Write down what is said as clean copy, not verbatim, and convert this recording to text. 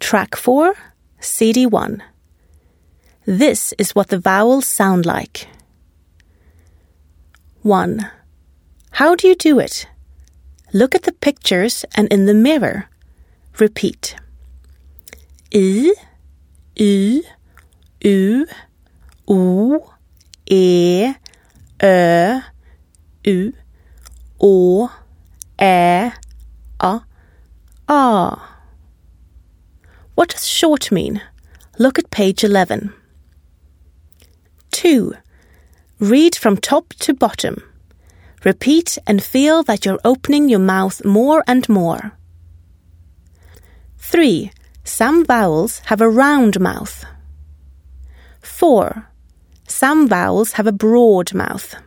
Track 4, CD 1. This is what the vowels sound like. 1. How do you do it? Look at the pictures and in the mirror. Repeat. I, U, U, O, E, Ö, U, Å, Ä, A. What does short mean? Look at page 11. 2. Read from top to bottom. Repeat and feel that you're opening your mouth more and more. 3. Some vowels have a round mouth. 4. Some vowels have a broad mouth.